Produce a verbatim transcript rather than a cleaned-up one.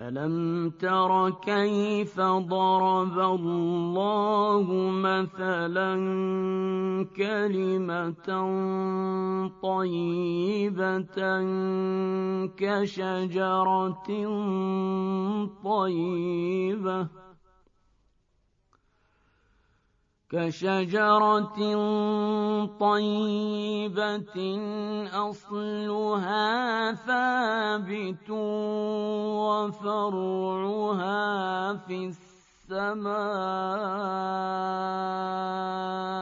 ألم تر كيف ضرب الله مثلا كلمة طيبة كشجرة طيبة كشجرة طيبة أصلها ثابت وفرعها في السماء